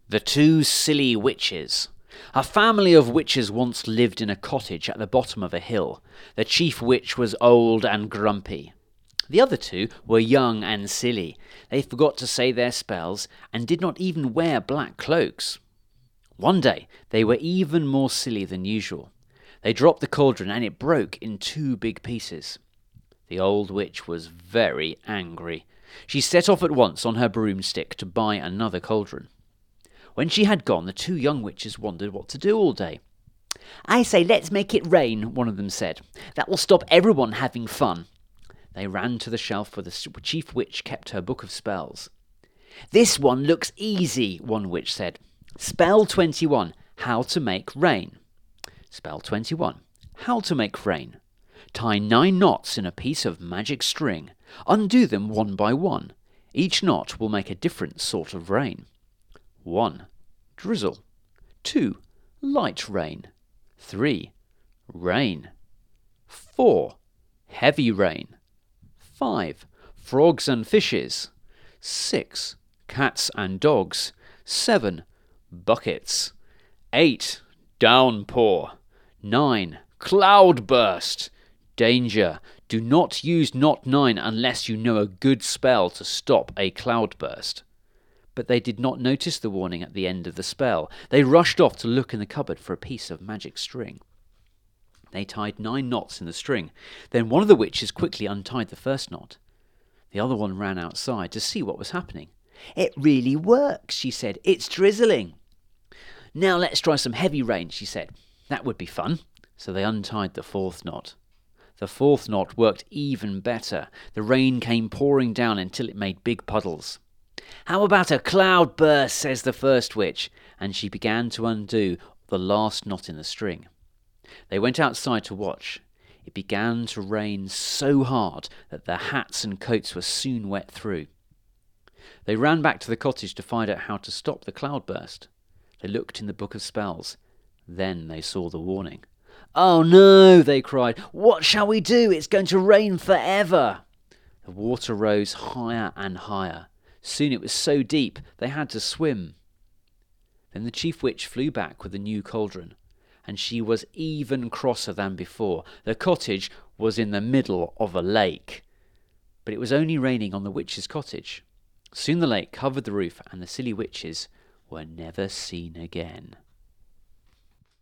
The Two Silly Witches. A family of witches once lived in a cottage at the bottom of a hill. The chief witch was old and grumpy. The other two were young and silly. They forgot to say their spells and did not even wear black cloaks. One day, they were even more silly than usual. They dropped the cauldron and it broke in two big pieces. The old witch was very angry. She set off at once on her broomstick to buy another cauldron. When she had gone, the two young witches wondered what to do all day. "I say, let's make it rain," one of them said. "That will stop everyone having fun." They ran to the shelf where the chief witch kept her book of spells. "This one looks easy," one witch said. "Spell 21, how to make rain." Spell 21, how to make rain. Tie 9 knots in a piece of magic string. Undo them one by one. Each knot will make a different sort of rain. 1. Drizzle. 2. Light rain. 3. Rain. 4. Heavy rain. 5. Frogs and fishes. 6. Cats and dogs. 7. Buckets. 8. Downpour. 9. Cloudburst. Danger. Do not use knot 9 unless you know a good spell to stop a cloudburst. But they did not notice the warning at the end of the spell. They rushed off to look in the cupboard for a piece of magic string. They tied 9 knots in the string. Then one of the witches quickly untied the first knot. The other one ran outside to see what was happening. "It really works," she said. "It's drizzling." "Now let's try some heavy rain," she said. "That would be fun." So they untied the 4th knot. The 4th knot worked even better. The rain came pouring down until it made big puddles. "How about a cloudburst?" says the first witch, and she began to undo the last knot in the string. They went outside to watch. It began to rain so hard that their hats and coats were soon wet through. They ran back to the cottage to find out how to stop the cloudburst. They looked in the book of spells. Then they saw the warning. "Oh no," they cried. "What shall we do? It's going to rain forever." The water rose higher and higher. Soon it was so deep they had to swim. Then the chief witch flew back with a new cauldron, and she was even crosser than before. The cottage was in the middle of a lake. But it was only raining on the witch's cottage. Soon the lake covered the roof, and the silly witches were never seen again.